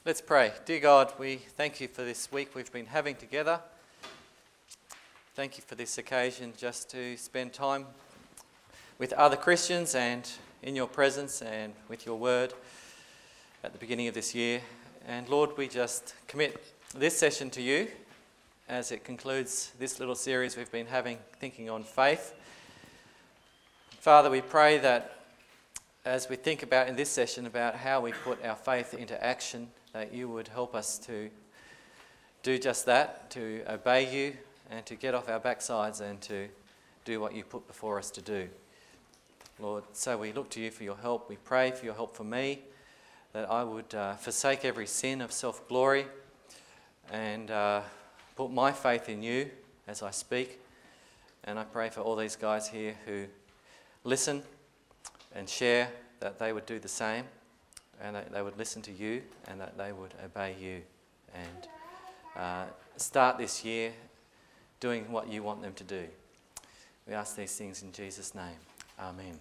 Let's pray. Dear God, we thank you for this week we've been having together. Thank you for this occasion just to spend time with other Christians and in your presence and with your word at the beginning of this year. And Lord, we just commit this session to you as it concludes this little series we've been having, thinking on faith. Father, we pray that as we think about in this session about how we put our faith into action, that you would help us to do just that, to obey you and to get off our backsides and to do what you put before us to do. Lord, so we look to you for your help. We pray for your help for me, that I would forsake every sin of self-glory and put my faith in you as I speak. And I pray for all these guys here who listen and share, that they would do the same, and that they would listen to you and that they would obey you and start this year doing what you want them to do. We ask these things in Jesus' name. Amen.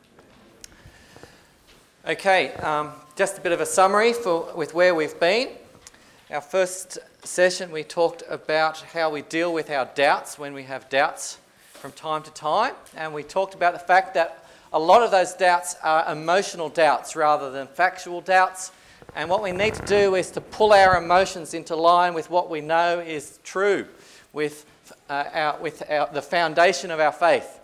Okay, just a bit of a summary with where we've been. Our first session we talked about how we deal with our doubts when we have doubts from time to time, and we talked about the fact that a lot of those doubts are emotional doubts rather than factual doubts, and what we need to do is to pull our emotions into line with what we know is true, with the foundation of our faith.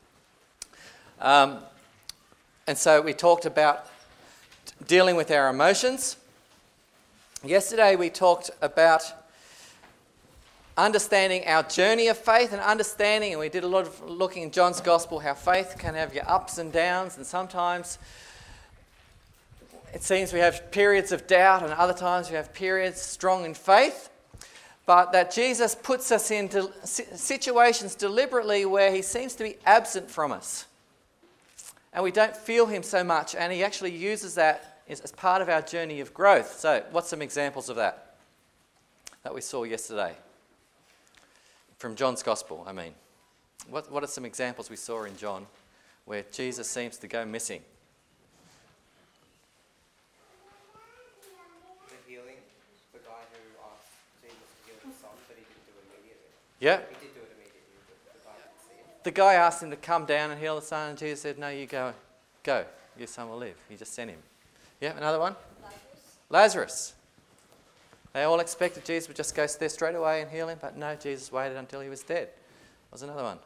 And so we talked about dealing with our emotions. Yesterday we talked about understanding our journey of faith and we did a lot of looking in John's Gospel, how faith can have your ups and downs, and sometimes it seems we have periods of doubt and other times we have periods strong in faith, but that Jesus puts us into situations deliberately where he seems to be absent from us and we don't feel him so much, and he actually uses that as part of our journey of growth. So what's some examples of that we saw yesterday? From John's Gospel, I mean. What are some examples we saw in John where Jesus seems to go missing? The healing, the guy who asked Jesus to heal his son, but he didn't do it immediately. Yeah. He did do it immediately, but the guy didn't see it. The guy asked him to come down and heal the son, and Jesus said, no, you go, your son will live. He just sent him. Yeah, another one? Lazarus. They all expected Jesus would just go there straight away and heal him, but no, Jesus waited until he was dead. What's another one?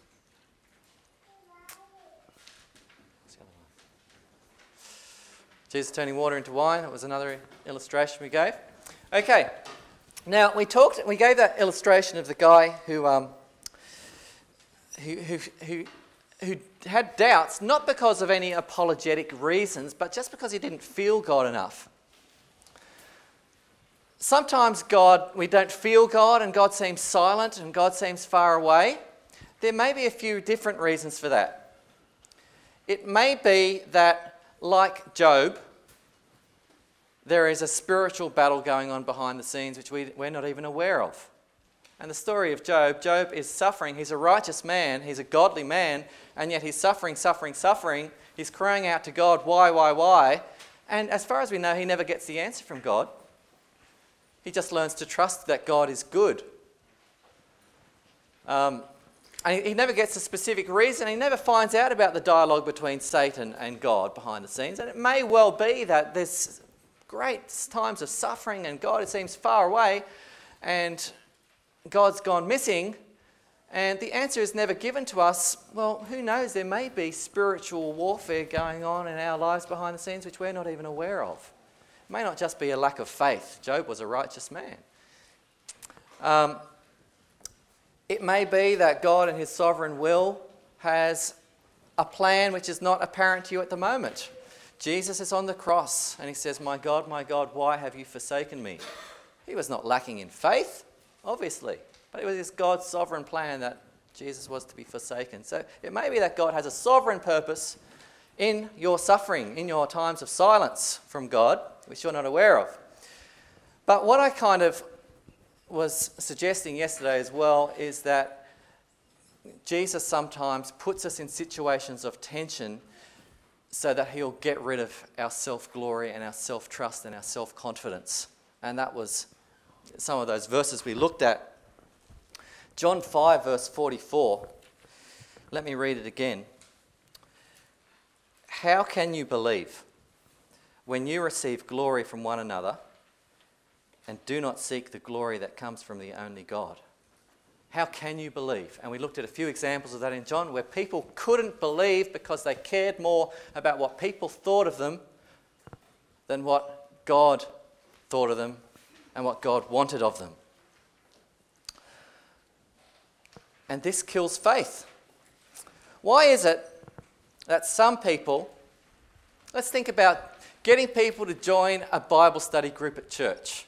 What's the other one? Jesus turning water into wine. That was another illustration we gave. Okay, now we gave that illustration of the guy who had doubts, not because of any apologetic reasons, but just because he didn't feel God enough. Sometimes we don't feel God and God seems silent and God seems far away. There may be a few different reasons for that. It may be that, like Job, there is a spiritual battle going on behind the scenes which we're not even aware of. And the story of Job is suffering. He's a righteous man, he's a godly man, and yet he's suffering. He's crying out to God, why? And as far as we know, he never gets the answer from God. He just learns to trust that God is good. And he never gets a specific reason. He never finds out about the dialogue between Satan and God behind the scenes. And it may well be that there's great times of suffering and God, it seems, far away and God's gone missing. And the answer is never given to us. Well, who knows? There may be spiritual warfare going on in our lives behind the scenes which we're not even aware of. It may not just be a lack of faith. Job was a righteous man. It may be that God in his sovereign will has a plan which is not apparent to you at the moment. Jesus is on the cross and he says, my God, why have you forsaken me? He was not lacking in faith, obviously, but it was his God's sovereign plan that Jesus was to be forsaken. So it may be that God has a sovereign purpose in your suffering, in your times of silence from God, which you're not aware of. But what I kind of was suggesting yesterday as well is that Jesus sometimes puts us in situations of tension so that he'll get rid of our self-glory and our self-trust and our self-confidence. And that was some of those verses we looked at. John 5 verse 44. Let me read it again. How can you believe when you receive glory from one another and do not seek the glory that comes from the only God? How can you believe? And we looked at a few examples of that in John, where people couldn't believe because they cared more about what people thought of them than what God thought of them and what God wanted of them. And this kills faith. Why is it that some people, let's think about getting people to join a Bible study group at church.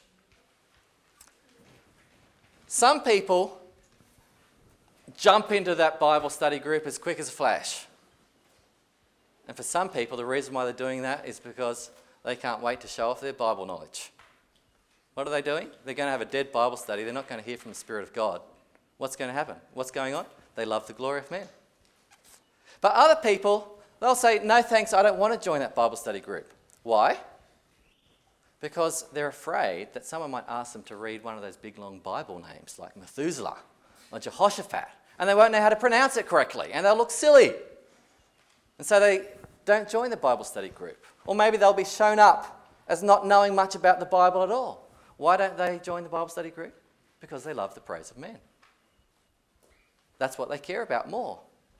Some people jump into that Bible study group as quick as a flash. And for some people, the reason why they're doing that is because they can't wait to show off their Bible knowledge. What are they doing? They're going to have a dead Bible study. They're not going to hear from the Spirit of God. What's going to happen? What's going on? They love the glory of men. But other people, they'll say, no thanks, I don't want to join that Bible study group. Why? Because they're afraid that someone might ask them to read one of those big long Bible names like Methuselah or Jehoshaphat, and they won't know how to pronounce it correctly, and they'll look silly. And so they don't join the Bible study group. Or maybe they'll be shown up as not knowing much about the Bible at all. Why don't they join the Bible study group? Because they love the praise of men. That's what they care about more.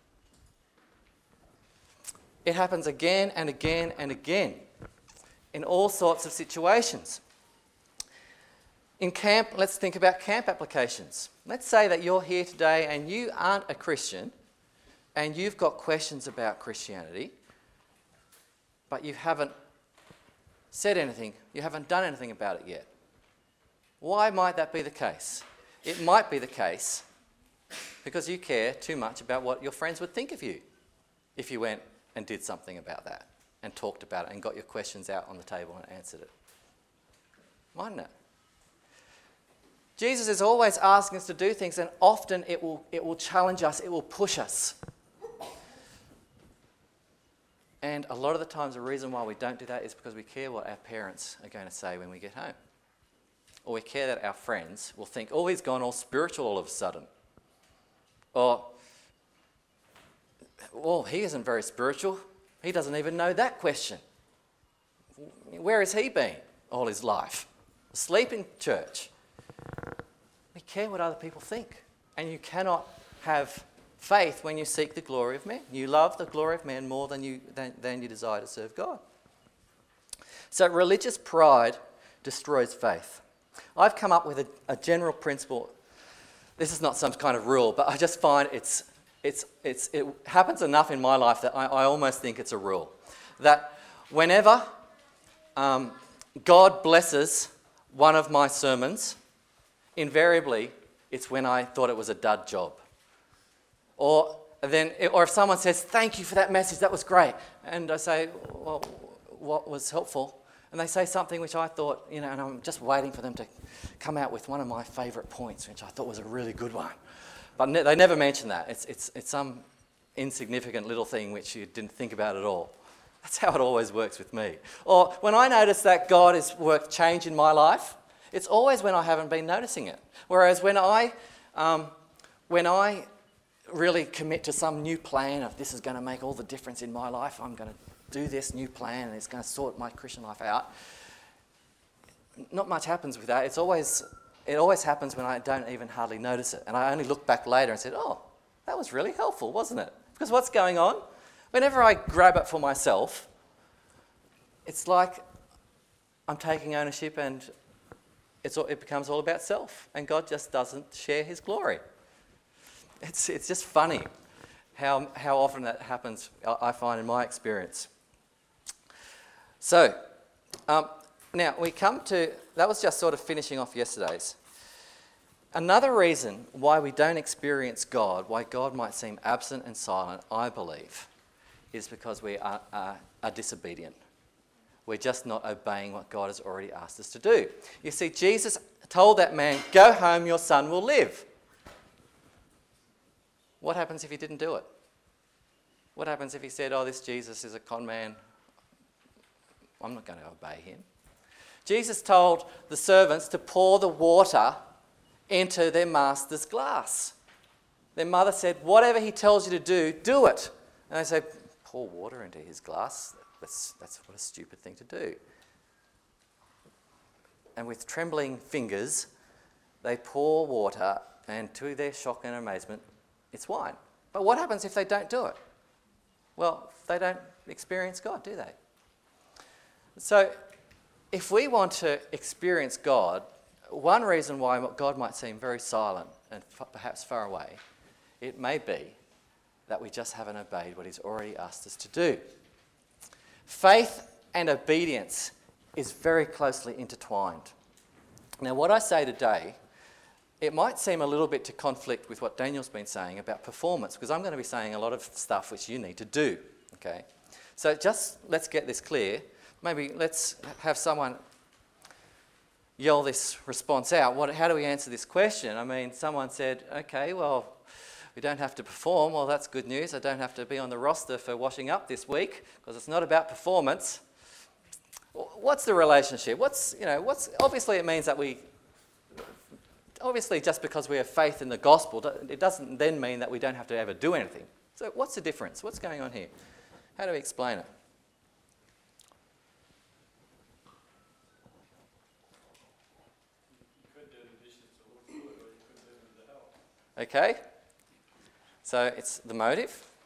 It happens again and again and again in all sorts of situations. In camp, let's think about camp applications. Let's say that you're here today and you aren't a Christian and you've got questions about Christianity, but you haven't said anything, you haven't done anything about it yet. Why might that be the case? It might be the case because you care too much about what your friends would think of you if you went and did something about that and talked about it and got your questions out on the table and answered it. Mightn't it? Jesus is always asking us to do things, and often it will challenge us, it will push us. And a lot of the times the reason why we don't do that is because we care what our parents are going to say when we get home. Or we care that our friends will think, oh, he's gone all spiritual all of a sudden. Or, well, he isn't very spiritual. He doesn't even know that question. Where has he been all his life? Asleep in church. We care what other people think. And you cannot have faith when you seek the glory of men. You love the glory of men more than you desire to serve God. So religious pride destroys faith. I've come up with a general principle. This is not some kind of rule, but I just find it happens enough in my life that I almost think it's a rule. That whenever God blesses one of my sermons, invariably it's when I thought it was a dud job. Or if someone says, thank you for that message, that was great. And I say, well, what was helpful? And they say something which I thought, and I'm just waiting for them to come out with one of my favourite points, which I thought was a really good one. But they never mention that. It's some insignificant little thing which you didn't think about at all. That's how it always works with me. Or when I notice that God has worked change in my life, it's always when I haven't been noticing it. Whereas when I really commit to some new plan of this is going to make all the difference in my life, I'm going to do this new plan and it's going to sort my Christian life out, not much happens with that. It always happens when I don't even hardly notice it. And I only look back later and said, oh, that was really helpful, wasn't it? Because what's going on? Whenever I grab it for myself, it's like I'm taking ownership and it becomes all about self. And God just doesn't share his glory. It's just funny how often that happens, I find in my experience. So, now we come to, that was just sort of finishing off yesterday's. Another reason why we don't experience God, why God might seem absent and silent, I believe, is because we are disobedient. We're just not obeying what God has already asked us to do. You see, Jesus told that man, go home, your son will live. What happens if he didn't do it? What happens if he said, oh, this Jesus is a con man? I'm not going to obey him. Jesus told the servants to pour the water into their master's glass. Their mother said, whatever he tells you to do, do it. And they say, pour water into his glass? That's what a stupid thing to do. And with trembling fingers, they pour water, and to their shock and amazement, it's wine. But what happens if they don't do it? Well, they don't experience God, do they? So, if we want to experience God, one reason why God might seem very silent and perhaps far away, it may be that we just haven't obeyed what he's already asked us to do. Faith and obedience is very closely intertwined. Now, what I say today, it might seem a little bit to conflict with what Daniel's been saying about performance, because I'm going to be saying a lot of stuff which you need to do, okay? So just let's get this clear. Maybe let's have someone yell this response out. How do we answer this question? I mean, someone said, okay, well, we don't have to perform. Well, that's good news. I don't have to be on the roster for washing up this week because it's not about performance. What's the relationship? Obviously it means that obviously just because we have faith in the gospel, it doesn't then mean that we don't have to ever do anything. So what's the difference? What's going on here? How do we explain it? Okay, so it's the motive.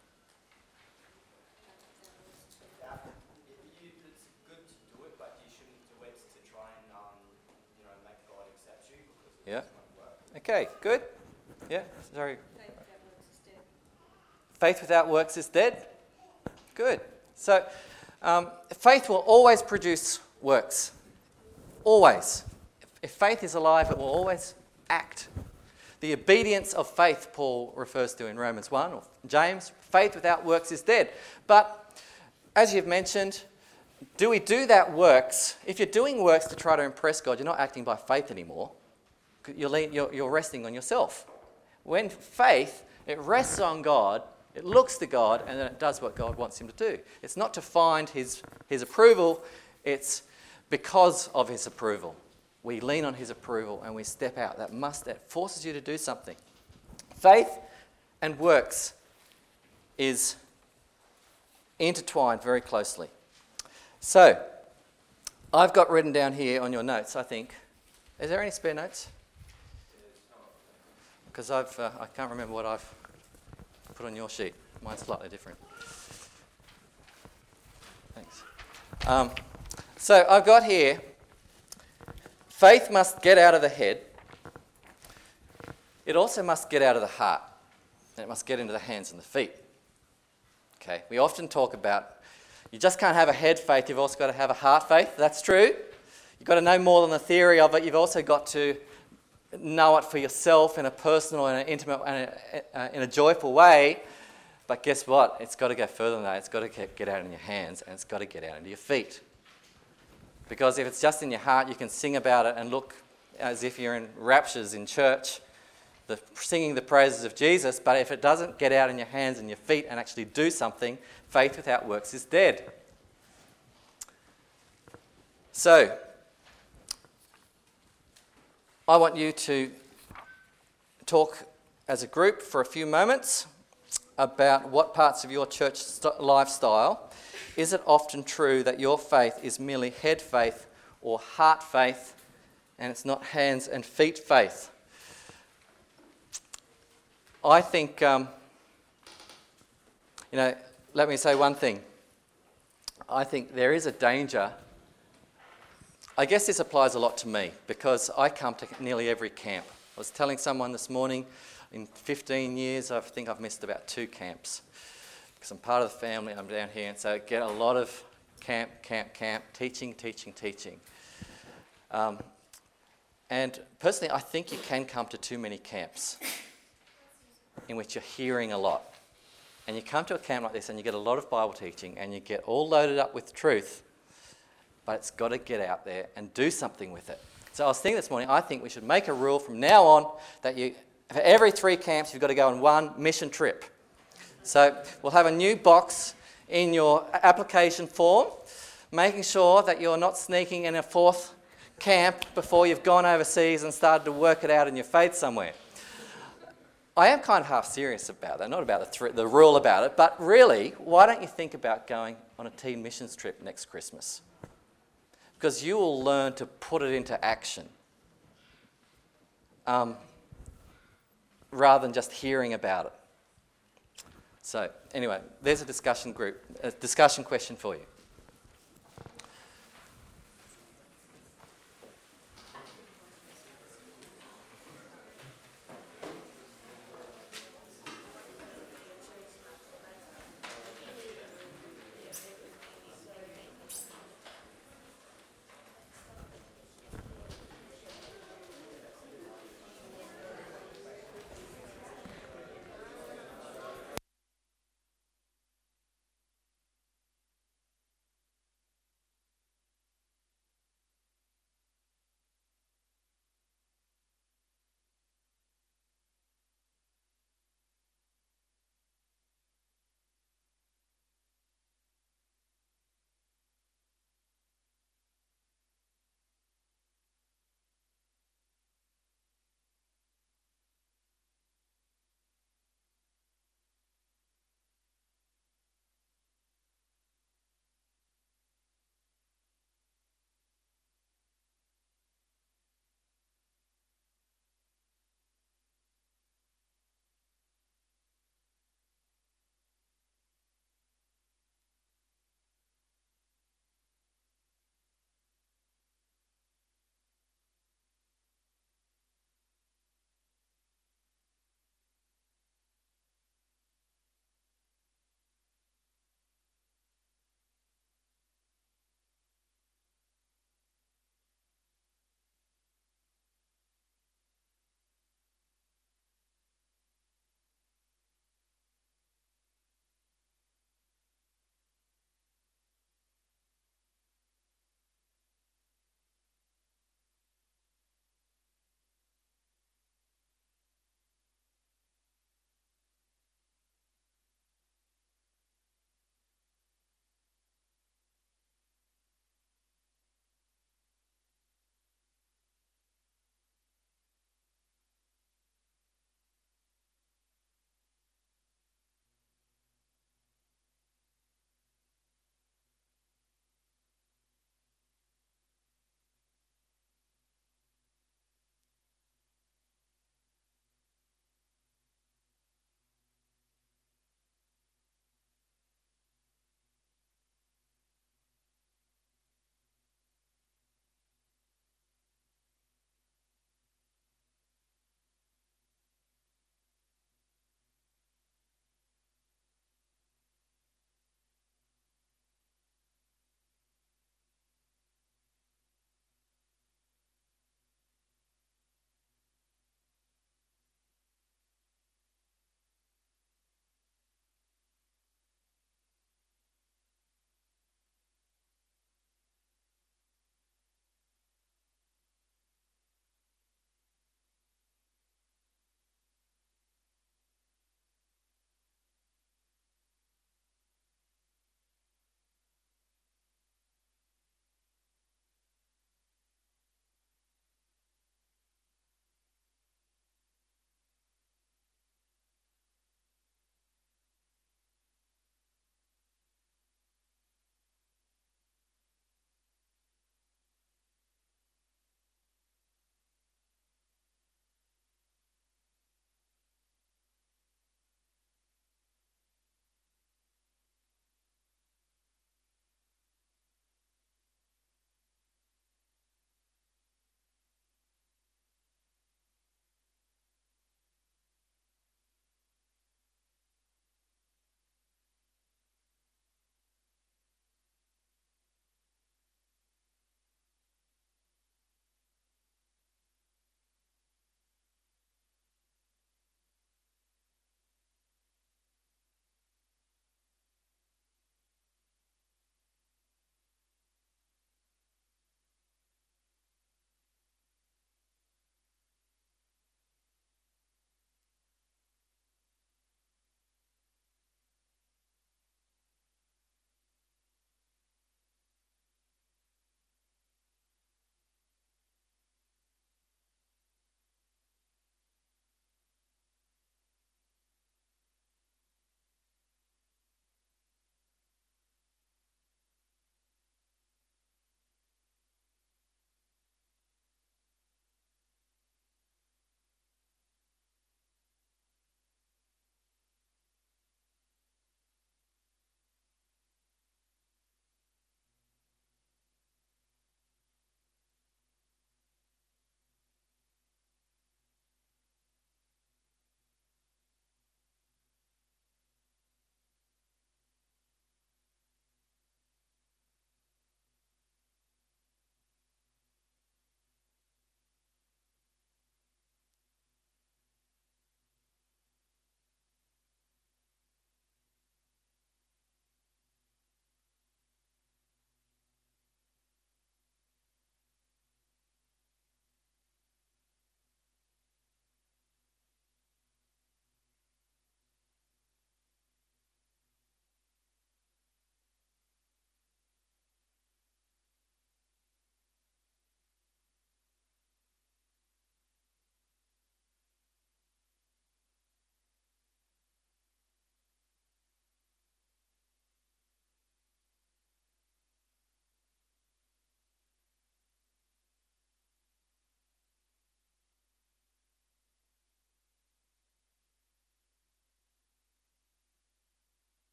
It's good to do it, but you shouldn't do it to try and make God accept you, because it won't work. Okay, good. Yeah, sorry. Faith without works is dead. Good. So, faith will always produce works. Always. If faith is alive, it will always act. The obedience of faith, Paul refers to in Romans 1, or James, faith without works is dead. But, as you've mentioned, do we do that works? If you're doing works to try to impress God, you're not acting by faith anymore. You're resting on yourself. When faith, it rests on God, it looks to God, and then it does what God wants him to do. It's not to find his approval, it's because of his approval. We lean on his approval and we step out. That forces you to do something. Faith and works is intertwined very closely. So, I've got written down here on your notes, I think. Is there any spare notes? Because I can't remember what I've put on your sheet. Mine's slightly different. Thanks. So, I've got here, faith must get out of the head. It also must get out of the heart. And it must get into the hands and the feet. Okay, we often talk about, you just can't have a head faith, you've also got to have a heart faith. That's true. You've got to know more than the theory of it. You've also got to know it for yourself in a personal and an intimate and in a joyful way. But guess what? It's got to go further than that. It's got to get out in your hands, and it's got to get out into your feet. Because if it's just in your heart, you can sing about it and look as if you're in raptures in church, singing the praises of Jesus. But if it doesn't get out in your hands and your feet and actually do something, faith without works is dead. So, I want you to talk as a group for a few moments about what parts of your church lifestyle. Is it often true that your faith is merely head faith or heart faith, and it's not hands and feet faith? I think, let me say one thing. I think there is a danger. I guess this applies a lot to me because I come to nearly every camp. I was telling someone this morning, in 15 years, I think I've missed about 2 camps. Because I'm part of the family, I'm down here, and so I get a lot of camp, teaching. And personally, I think you can come to too many camps in which you're hearing a lot. And you come to a camp like this and you get a lot of Bible teaching and you get all loaded up with truth, but it's got to get out there and do something with it. So I was thinking this morning, I think we should make a rule from now on that for every 3 camps, you've got to go on 1 mission trip. So we'll have a new box in your application form, making sure that you're not sneaking in a fourth camp before you've gone overseas and started to work it out in your faith somewhere. I am kind of half serious about that, not about the rule about it, but really, why don't you think about going on a teen missions trip next Christmas? Because you will learn to put it into action rather than just hearing about it. So anyway, there's a discussion question for you.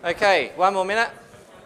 Okay, one more minute.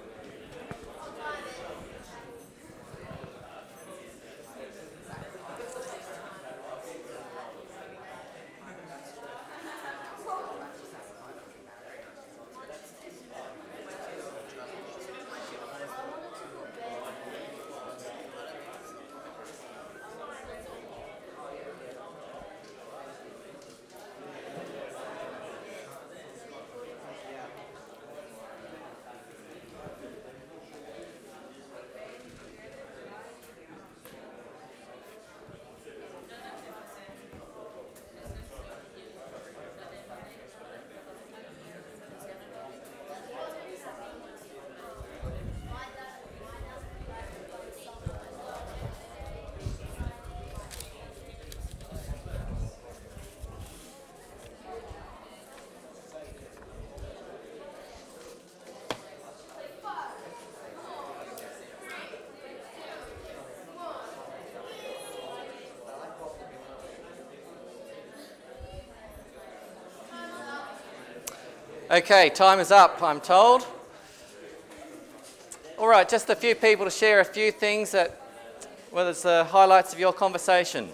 Okay, time is up, I'm told. All right, just a few people to share a few things that, well, it's the highlights of your conversation.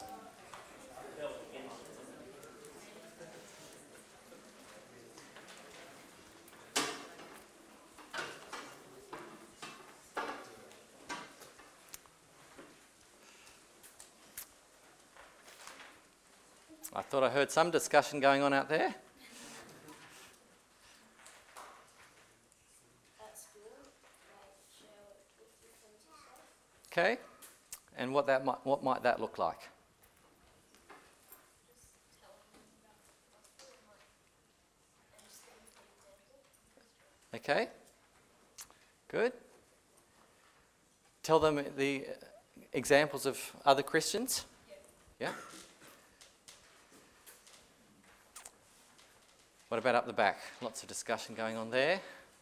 I thought I heard some discussion going on out there. Okay, and what might that look like? Okay, good. Tell them the examples of other Christians. Yeah. What about up the back? Lots of discussion going on there.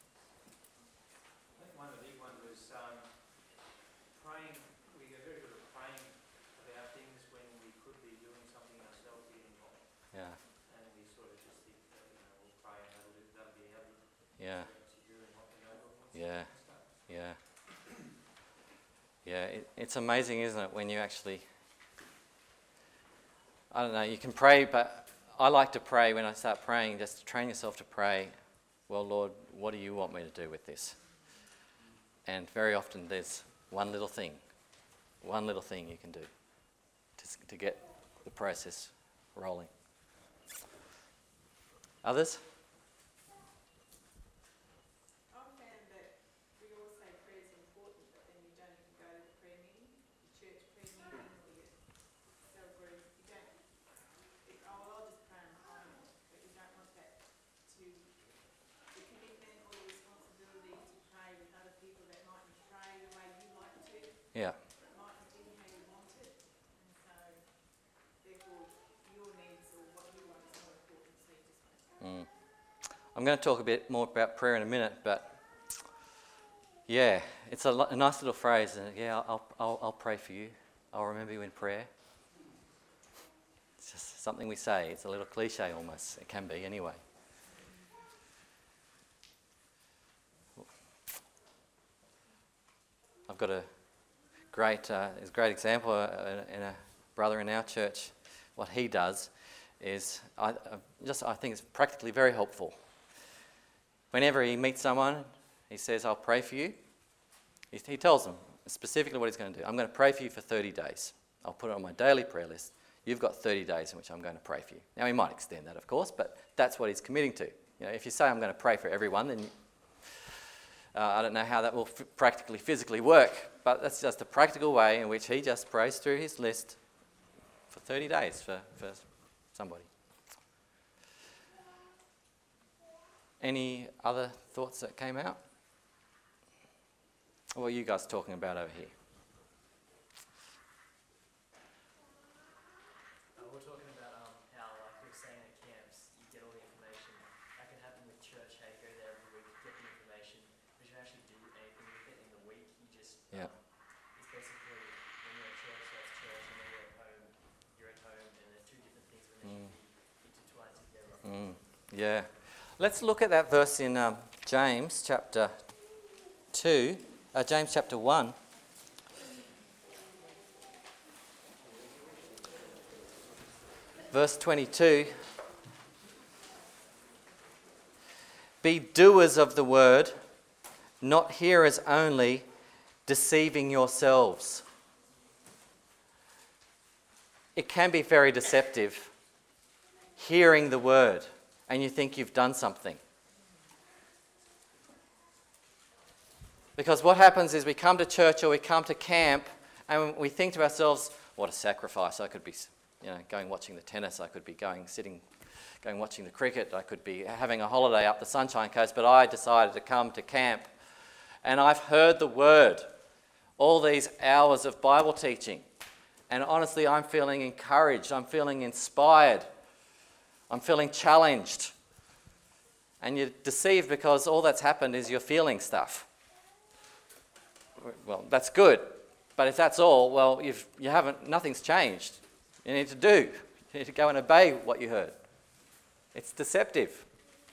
I think one of the big ones was praying. We get very good at praying about things when we could be doing something ourselves even more. Yeah. And we sort of just think that, we'll pray and that'll be able Yeah. to do and what we know God wants Yeah. to start. Yeah. Yeah, it's amazing, isn't it, when you actually, I don't know, you can pray, but I like to pray when I start praying, just to train yourself to pray, well, Lord, what do you want me to do with this? And very often there's one little thing you can do to get the process rolling. Others? I found that we all say prayer is important, but then you don't even go to the prayer meeting, the church prayer meeting, or your cell group. You don't. I'll just pray on my own, but you don't want that to the commitment or the responsibility to pray with other people that mightn't pray the way you like to. Yeah. It mightn't be how you want it, and so therefore your needs or what you want is more important. So you just want to. I'm going to talk a bit more about prayer in a minute, but yeah, it's a nice little phrase. And yeah, I'll pray for you. I'll remember you in prayer. It's just something we say. It's a little cliche almost. It can be anyway. I've got a great example in a brother in our church. What he does is, I think it's practically very helpful. Whenever he meets someone, he says, I'll pray for you. He tells them specifically what he's going to do. I'm going to pray for you for 30 days. I'll put it on my daily prayer list. You've got 30 days in which I'm going to pray for you. Now, he might extend that, of course, but that's what he's committing to. You know, if you say I'm going to pray for everyone, then I don't know how that will practically, physically work, but that's just a practical way in which he just prays through his list for 30 days for somebody. Any other thoughts that came out? What are you guys talking about over here? We're talking about how, like we were saying at camps, you get all the information. That can happen with church, how you go there every week, get the information, but you don't actually do anything with it in the week. You just, Yeah. It's basically, when you're at church, that's church, and when you're at home, and they're two different things, but they should be intertwined together. Yeah. Let's look at that verse in James chapter 1. Verse 22. Be doers of the word, not hearers only, deceiving yourselves. It can be very deceptive, hearing the word, and you think you've done something. Because what happens is we come to church or we come to camp and we think to ourselves, what a sacrifice. I could be, going watching the tennis. I could be going watching the cricket. I could be having a holiday up the Sunshine Coast. But I decided to come to camp. And I've heard the word, all these hours of Bible teaching. And honestly, I'm feeling encouraged. I'm feeling inspired. I'm feeling challenged. And you're deceived because all that's happened is you're feeling stuff. Well, that's good, but if that's all, well, nothing's changed. You need to go and obey what you heard. It's deceptive.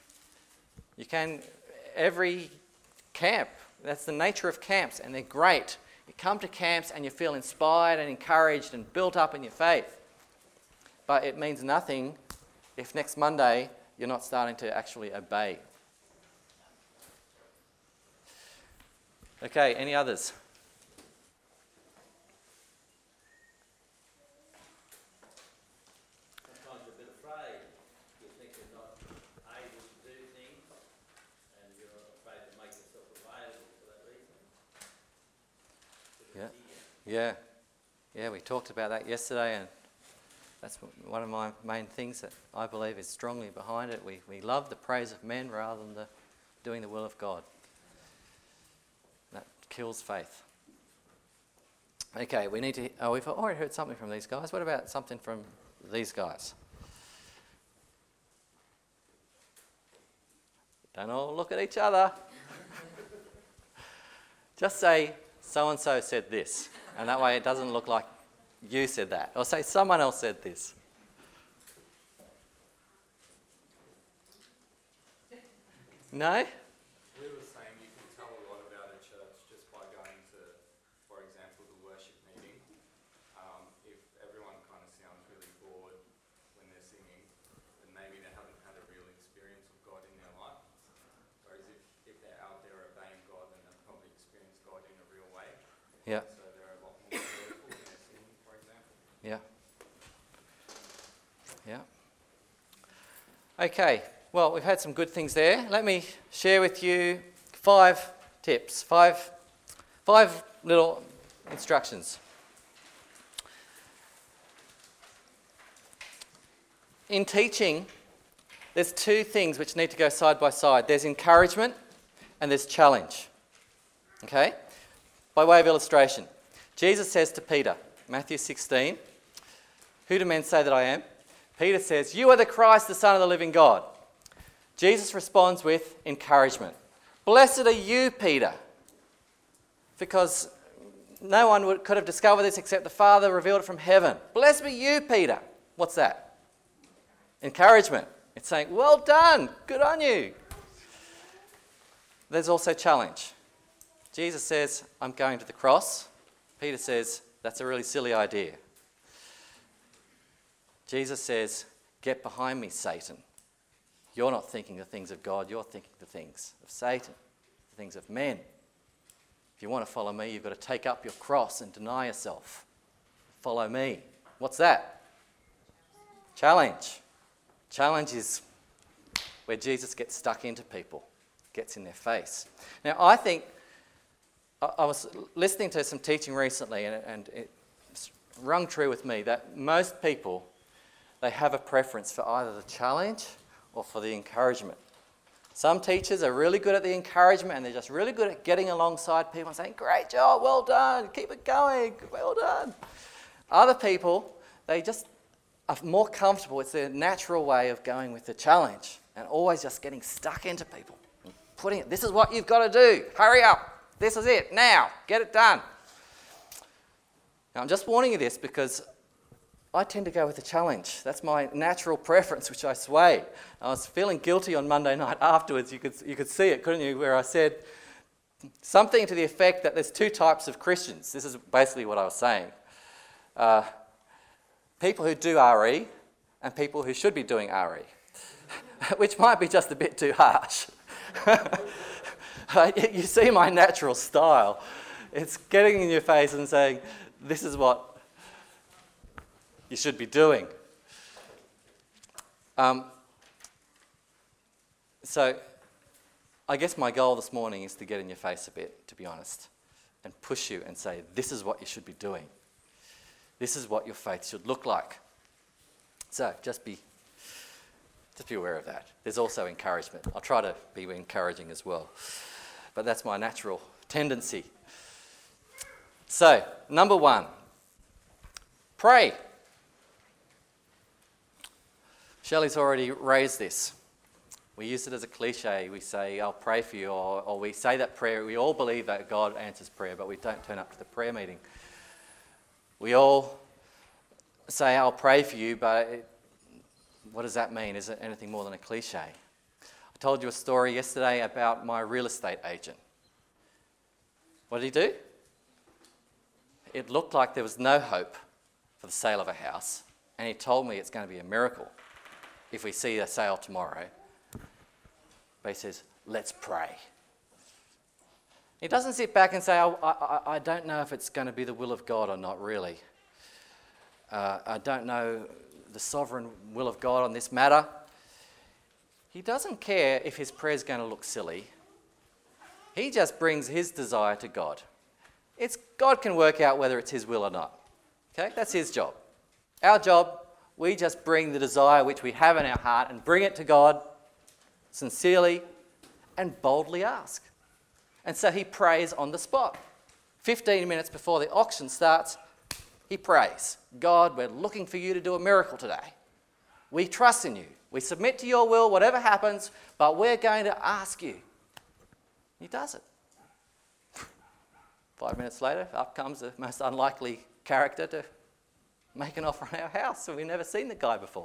Every camp, that's the nature of camps, and they're great. You come to camps and you feel inspired and encouraged and built up in your faith. But it means nothing if next Monday you're not starting to actually obey. Okay, any others? Sometimes you're a bit afraid. You think you're not able to do things, and you're afraid to make yourself available for that reason. Yeah, we talked about that yesterday, and that's one of my main things that I believe is strongly behind it. We love the praise of men rather than doing the will of God. That kills faith. Okay, we've already heard something from these guys. What about something from these guys? Don't all look at each other. Just say, so-and-so said this. And that way it doesn't look like you said that. Or say, someone else said this. No? We were saying you can tell a lot about a church just by going to, for example, the worship meeting. If everyone kind of sounds really bored when they're singing, then maybe they haven't had a real experience of God in their life. Whereas if they're out there obeying God, then they've probably experienced God in a real way. Yeah. So they're a lot more joyful when they're singing, for example. Yeah. Okay, well, we've had some good things there. Let me share with you 5 tips, five little instructions. In teaching, there's 2 things which need to go side by side. There's encouragement and there's challenge. Okay? By way of illustration, Jesus says to Peter, Matthew 16, "Who do men say that I am?" Peter says, "You are the Christ, the Son of the living God." Jesus responds with encouragement. "Blessed are you, Peter, because no one could have discovered this except the Father revealed it from heaven. Blessed be you, Peter." What's that? Encouragement. It's saying, well done, good on you. There's also challenge. Jesus says, "I'm going to the cross." Peter says, "That's a really silly idea." Jesus says, "Get behind me, Satan. You're not thinking the things of God, you're thinking the things of Satan, the things of men. If you want to follow me, you've got to take up your cross and deny yourself. Follow me." What's that? Challenge. Challenge is where Jesus gets stuck into people, gets in their face. Now, I think, I was listening to some teaching recently, and it rung true with me that most people, they have a preference for either the challenge or for the encouragement. Some teachers are really good at the encouragement and they're just really good at getting alongside people and saying, "Great job, well done, keep it going, well done." Other people, they just are more comfortable. It's their natural way of going with the challenge and always just getting stuck into people. Putting it, "This is what you've got to do, hurry up, this is it, now, get it done." Now, I'm just warning you this because I tend to go with the challenge. That's my natural preference, which I sway. I was feeling guilty on Monday night afterwards. You could see it, couldn't you, where I said something to the effect that there's two types of Christians. This is basically what I was saying. People who do RE and people who should be doing RE, which might be just a bit too harsh. You see my natural style. It's getting in your face and saying, this is what you should be doing. So I guess my goal this morning is to get in your face a bit, to be honest, and push you and say, this is what you should be doing. This is what your faith should look like. So just be aware of that. There's also encouragement. I'll try to be encouraging as well. But that's my natural tendency. So, number 1, pray. Shelley's already raised this. We use it as a cliche. We say, I'll pray for you, or we say that prayer. We all believe that God answers prayer, but we don't turn up to the prayer meeting. We all say, I'll pray for you, but what does that mean? Is it anything more than a cliche? I told you a story yesterday about my real estate agent. What did he do? It looked like there was no hope for the sale of a house, and he told me it's going to be a miracle if we see a sale tomorrow. But he says, let's pray. He doesn't sit back and say, I don't know if it's going to be the will of God or not, really. I don't know the sovereign will of God on this matter. He doesn't care if his prayer is going to look silly. He just brings his desire to God. God can work out whether it's his will or not. Okay, that's his job. Our job, we just bring the desire which we have in our heart and bring it to God sincerely and boldly ask. And so he prays on the spot. 15 minutes before the auction starts, he prays, God, we're looking for you to do a miracle today. We trust in you. We submit to your will, whatever happens, but we're going to ask you. He does it. 5 minutes later, up comes the most unlikely character to make an offer on our house, and we've never seen the guy before.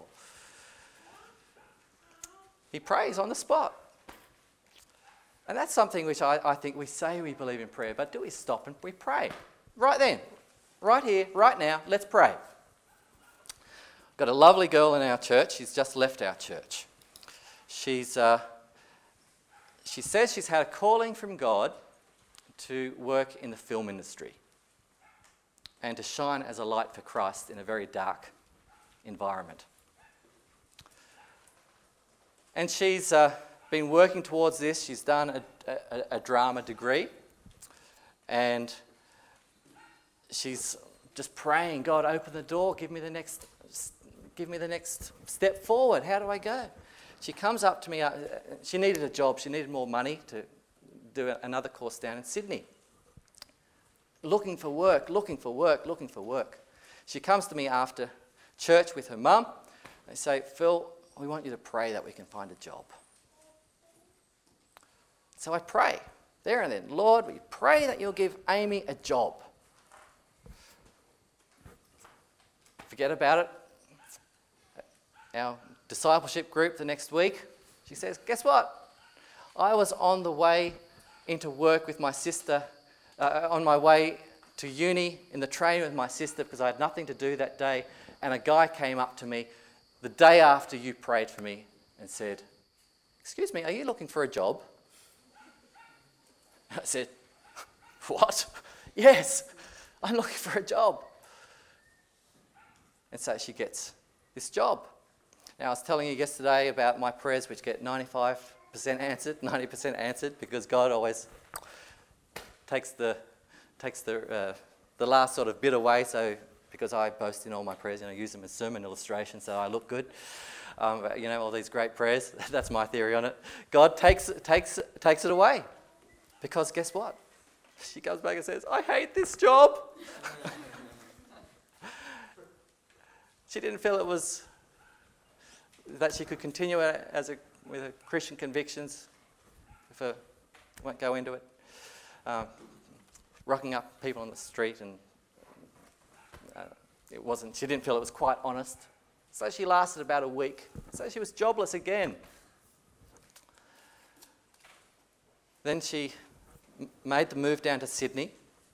He prays on the spot. And that's something which I think we say we believe in prayer, but do we stop and we pray? Right then, right here, right now, let's pray. Got a lovely girl in our church. She's just left our church. She says she's had a calling from God to work in the film industry and to shine as a light for Christ in a very dark environment. And she's been working towards this. She's done a drama degree, and she's just praying, God, open the door, give me the next step forward. How do I go? She comes up to me. She needed a job. She needed more money to do another course down in Sydney. Looking for work. She comes to me after church with her mum. They say, Phil, we want you to pray that we can find a job. So I pray there and then, Lord, we pray that you'll give Amy a job. Forget about it. Our discipleship group the next week, she says, guess what? I was on the way into work with my sister, on my way to uni in the train with my sister because I had nothing to do that day, and a guy came up to me the day after you prayed for me and said, excuse me, are you looking for a job? I said, what? Yes, I'm looking for a job. And so she gets this job. Now, I was telling you yesterday about my prayers which get 95% answered, 90% answered, because God always takes the last sort of bit away. So, because I boast in all my prayers, I use them as sermon illustrations, so I look good. All these great prayers. That's my theory on it. God takes it away, because guess what? She comes back and says, "I hate this job." She didn't feel it was that she could continue with her Christian convictions. I won't go into it. Rocking up people on the street and She didn't feel it was quite honest. So she lasted about a week. So she was jobless again. Then she made the move down to Sydney,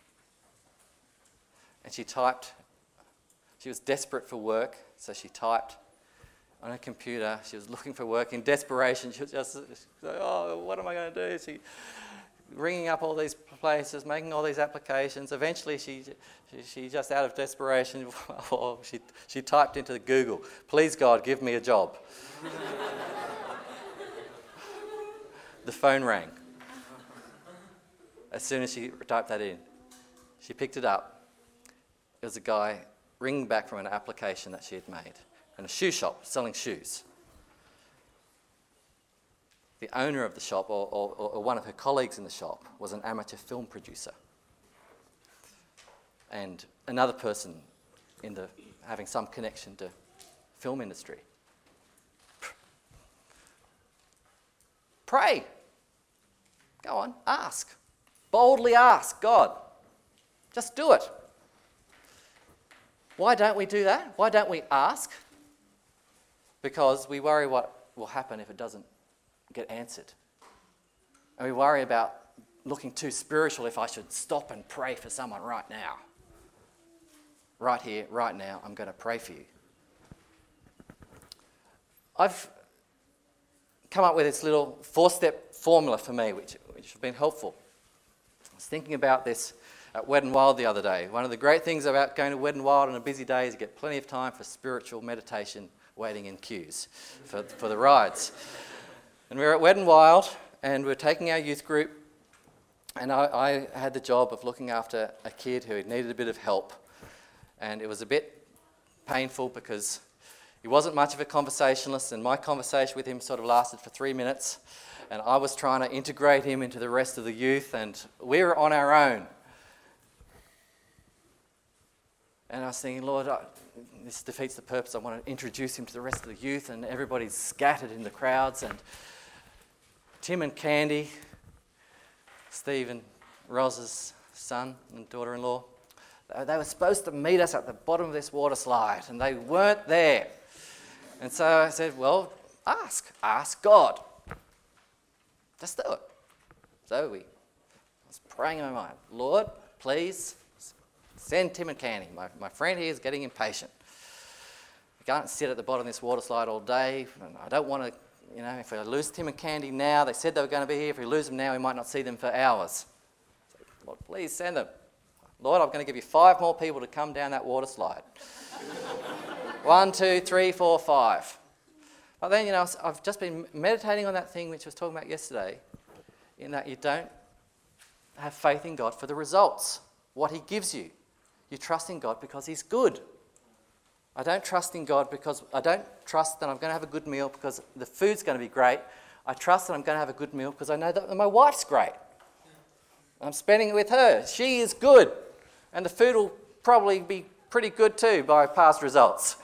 and she was desperate for work, so she typed on her computer. She was looking for work in desperation. She was just like, oh, what am I going to do? She ringing up all these places, making all these applications. Eventually, she just out of desperation, she typed into Google, "Please God, give me a job." The phone rang. As soon as she typed that in, she picked it up. It was a guy ringing back from an application that she had made in a shoe shop selling shoes. The owner of the shop, or one of her colleagues in the shop, was an amateur film producer. And another person having some connection to film industry. Pray. Go on, ask. Boldly ask God. Just do it. Why don't we do that? Why don't we ask? Because we worry what will happen if it doesn't get answered. And we worry about looking too spiritual if I should stop and pray for someone right now. Right here, right now, I'm going to pray for you. I've come up with this little 4-step formula for me, which has been helpful. I was thinking about this at Wet and Wild the other day. One of the great things about going to Wet and Wild on a busy day is you get plenty of time for spiritual meditation, waiting in queues for the rides. And we were at Wet and Wild, and we were taking our youth group, and I had the job of looking after a kid who needed a bit of help. And it was a bit painful because he wasn't much of a conversationalist, and my conversation with him sort of lasted for 3 minutes, and I was trying to integrate him into the rest of the youth, and we were on our own. And I was thinking, Lord, this defeats the purpose. I want to introduce him to the rest of the youth, and everybody's scattered in the crowds, and Tim and Candy, Steve and Roz's son and daughter-in-law, they were supposed to meet us at the bottom of this water slide, and they weren't there. And so I said, well, ask God. Just do it. So I was praying in my mind, Lord, please send Tim and Candy. My friend here is getting impatient. I can't sit at the bottom of this water slide all day, and I don't want to, if I lose Tim and Candy now, they said they were going to be here. If we lose them now, we might not see them for hours. So, Lord, please send them. Lord, I'm going to give you 5 more people to come down that water slide. 1, 2, 3, 4, 5. But then, I've just been meditating on that thing which I was talking about yesterday, in that you don't have faith in God for the results, what he gives you. You trust in God because he's good. I don't trust in God because I don't trust that I'm going to have a good meal because the food's going to be great. I trust that I'm going to have a good meal because I know that my wife's great. I'm spending it with her. She is good. And the food will probably be pretty good too by past results.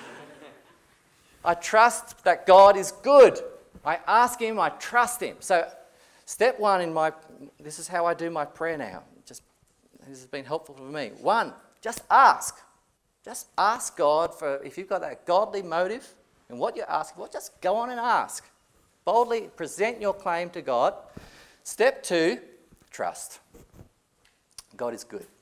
I trust that God is good. I ask him, I trust him. So step 1 this is how I do my prayer now. This has been helpful for me. 1, just ask. Just ask God if you've got that godly motive in what you're asking for, just go on and ask. Boldly present your claim to God. Step 2, trust. God is good.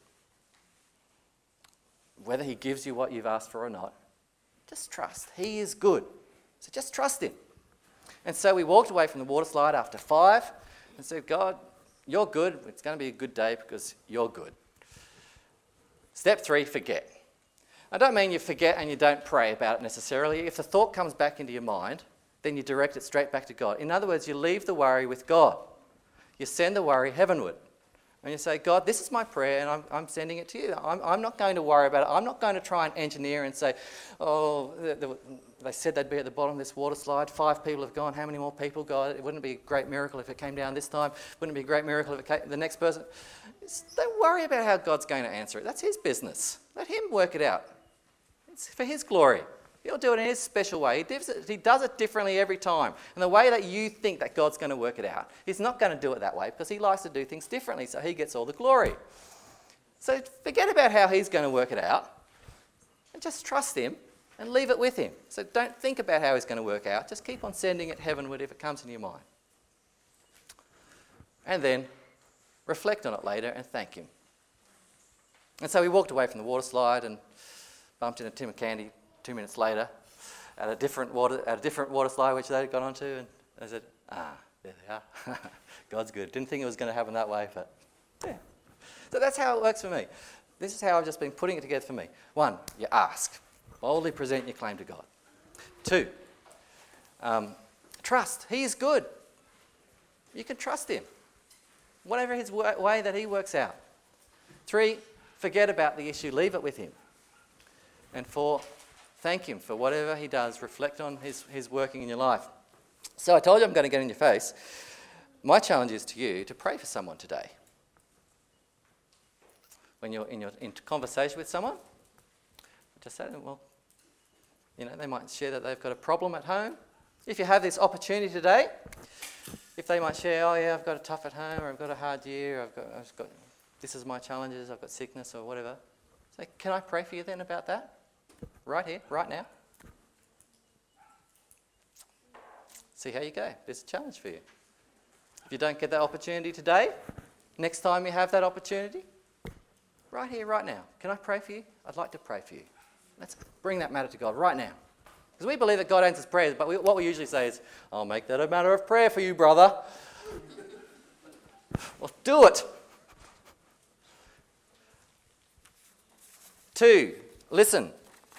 Whether he gives you what you've asked for or not, just trust. He is good. So just trust him. And so we walked away from the water slide after 5 and said, God, you're good. It's going to be a good day because you're good. Step 3, forget. I don't mean you forget and you don't pray about it necessarily. If the thought comes back into your mind, then you direct it straight back to God. In other words, you leave the worry with God. You send the worry heavenward. And you say, God, this is my prayer and I'm sending it to you. I'm not going to worry about it. I'm not going to try and engineer and say, oh, they said they'd be at the bottom of this water slide. 5 people have gone. How many more people, God? It wouldn't be a great miracle if it came down this time. Wouldn't it be a great miracle if it came the next person? Don't worry about how God's going to answer it. That's his business. Let him work it out. It's for his glory. He'll do it in his special way. He does it differently every time. And the way that you think that God's going to work it out, he's not going to do it that way because he likes to do things differently, so he gets all the glory. So forget about how he's going to work it out. And just trust him and leave it with him. So don't think about how he's going to work out. Just keep on sending it heavenward if it comes into your mind. And then reflect on it later and thank him. And so we walked away from the water slide and bumped into Tim and Candy 2 minutes later at a different water slide which they'd gone onto, and I said, there they are. God's good. Didn't think it was going to happen that way, but yeah. So that's how it works for me. This is how I've just been putting it together for me. 1, you ask. Boldly present your claim to God. 2, trust. He is good. You can trust him. Whatever his way that he works out. 3, forget about the issue. Leave it with him. And 4, thank him for whatever he does. Reflect on his working in your life. So I told you I'm going to get in your face. My challenge is to you to pray for someone today. When you're in conversation with someone, just say to them, well, they might share that they've got a problem at home. If you have this opportunity today, if they might share, oh yeah, I've got a tough at home, or I've got a hard year, I've got this is my challenges, I've got sickness or whatever. So can I pray for you then about that? Right here, right now? See how you go. There's a challenge for you. If you don't get that opportunity today, next time you have that opportunity, right here, right now. Can I pray for you? I'd like to pray for you. Let's bring that matter to God right now. Because we believe that God answers prayers, but what we usually say is, I'll make that a matter of prayer for you, brother. Well, do it. 2, listen.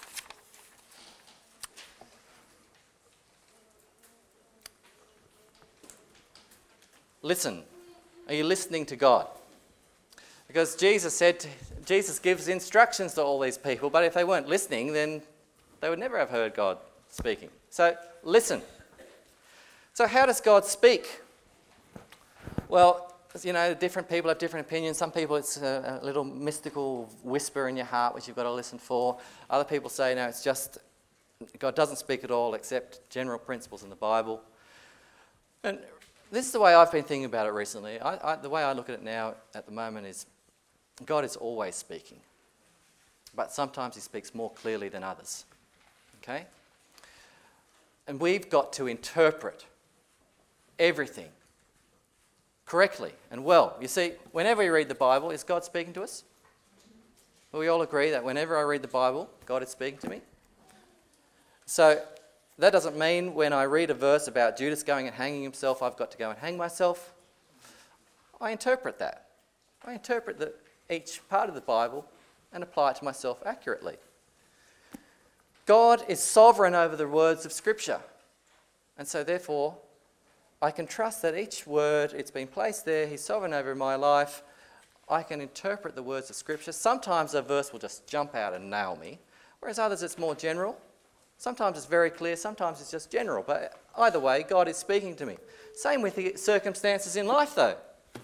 Listen. Are you listening to God? Because Jesus gives instructions to all these people, but if they weren't listening, then they would never have heard God speaking. So listen. So how does God speak? Well, different people have different opinions. Some people it's a little mystical whisper in your heart which you've got to listen for. Other people say, no, it's just God doesn't speak at all except general principles in the Bible. And this is the way I've been thinking about it recently. The way I look at it now at the moment is God is always speaking, but sometimes he speaks more clearly than others. Okay? And we've got to interpret everything correctly and well. You see, whenever we read the Bible, is God speaking to us? Will we all agree that whenever I read the Bible, God is speaking to me? So that doesn't mean when I read a verse about Judas going and hanging himself, I've got to go and hang myself. I interpret that. I interpret each part of the Bible and apply it to myself accurately. God is sovereign over the words of Scripture. And so therefore, I can trust that each word, it's been placed there, he's sovereign over my life. I can interpret the words of Scripture. Sometimes a verse will just jump out and nail me, whereas others it's more general. Sometimes it's very clear, sometimes it's just general. But either way, God is speaking to me. Same with the circumstances in life, though.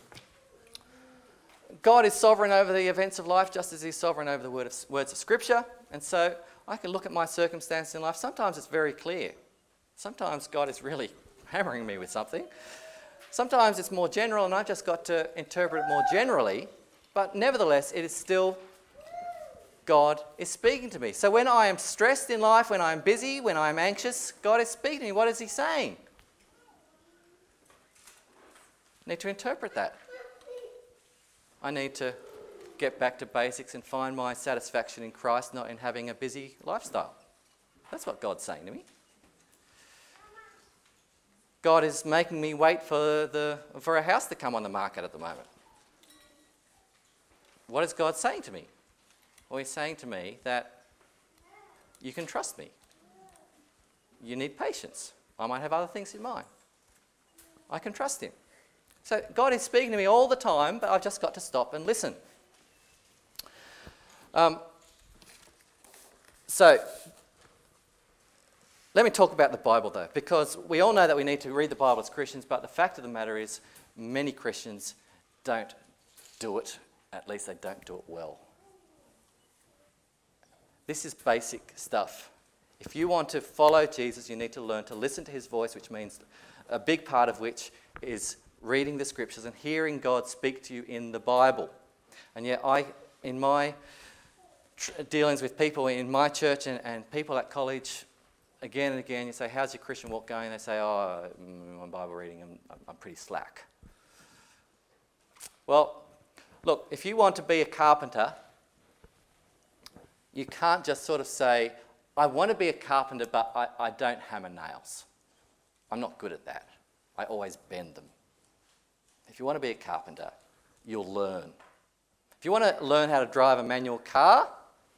God is sovereign over the events of life just as he's sovereign over the words of Scripture. And so I can look at my circumstances in life. Sometimes it's very clear. Sometimes God is really hammering me with something. Sometimes it's more general and I've just got to interpret it more generally. But nevertheless, it is still God is speaking to me. So when I am stressed in life, when I'm busy, when I'm anxious, God is speaking to me. What is he saying? I need to interpret that. I need to get back to basics and find my satisfaction in Christ, not in having a busy lifestyle. That's what God's saying to me. God is making me wait for a house to come on the market at the moment. What is God saying to me? Well, he's saying to me that you can trust me. You need patience. I might have other things in mind. I can trust him. So God is speaking to me all the time, but I've just got to stop and listen. So let me talk about the Bible, though, because we all know that we need to read the Bible as Christians, but the fact of the matter is many Christians don't do it. At least they don't do it well. This is basic stuff. If you want to follow Jesus, you need to learn to listen to his voice, which means a big part of which is reading the Scriptures and hearing God speak to you in the Bible. And yet in my dealings with people in my church and people at college, again and again, you say, how's your Christian walk going? They say, my Bible reading, I'm pretty slack. Well, look, if you want to be a carpenter, you can't just sort of say, I want to be a carpenter, but I don't hammer nails. I'm not good at that. I always bend them. If you want to be a carpenter, you'll learn. If you want to learn how to drive a manual car,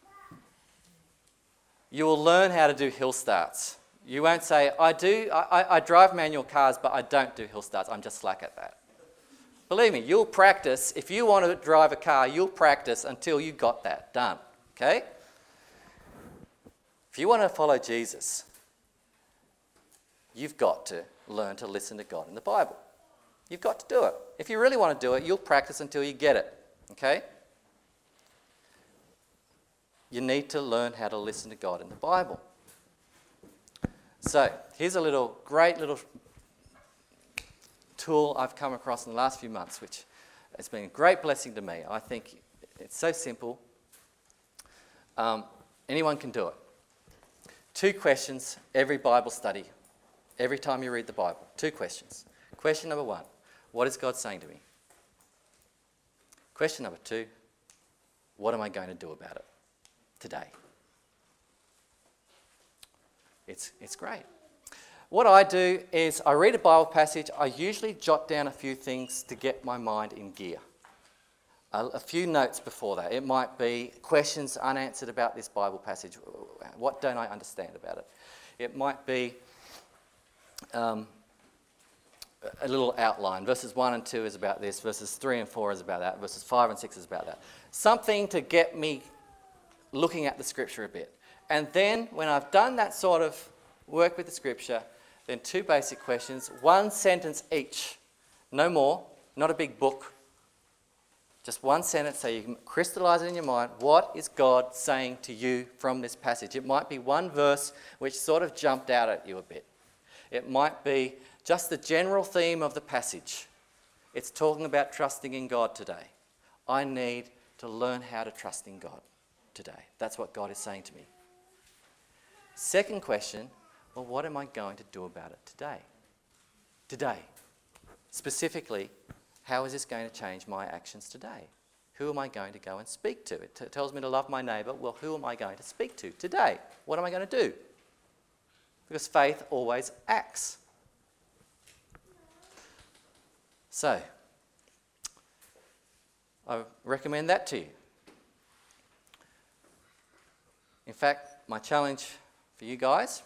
you will learn how to do hill starts. You won't say, I drive manual cars, but I don't do hill starts. I'm just slack at that. Believe me, you'll practice. If you want to drive a car, you'll practice until you got that done. Okay? If you want to follow Jesus, you've got to learn to listen to God in the Bible. You've got to do it. If you really want to do it, you'll practice until you get it. Okay? You need to learn how to listen to God in the Bible. So, here's a great little tool I've come across in the last few months, which has been a great blessing to me. I think it's so simple. Anyone can do it. 2 questions every Bible study, every time you read the Bible. 2 questions. Question number 1, what is God saying to me? Question number 2, what am I going to do about it today? It's great. What I do is I read a Bible passage. I usually jot down a few things to get my mind in gear. A few notes before that. It might be questions unanswered about this Bible passage. What don't I understand about it? It might be a little outline. Verses 1 and 2 is about this. Verses 3 and 4 is about that. Verses 5 and 6 is about that. Something to get me looking at the Scripture a bit. And then when I've done that sort of work with the Scripture, then 2 basic questions. 1 sentence each. No more. Not a big book. Just 1 sentence so you can crystallize it in your mind. What is God saying to you from this passage? It might be 1 verse which sort of jumped out at you a bit. It might be just the general theme of the passage. It's talking about trusting in God today. I need to learn how to trust in God today. That's what God is saying to me. Second question, well, what am I going to do about it today? Today. Specifically, how is this going to change my actions today? Who am I going to go and speak to? It tells me to love my neighbour. Well, who am I going to speak to today? What am I going to do? Because faith always acts. So, I recommend that to you. In fact, my challenge for you guys,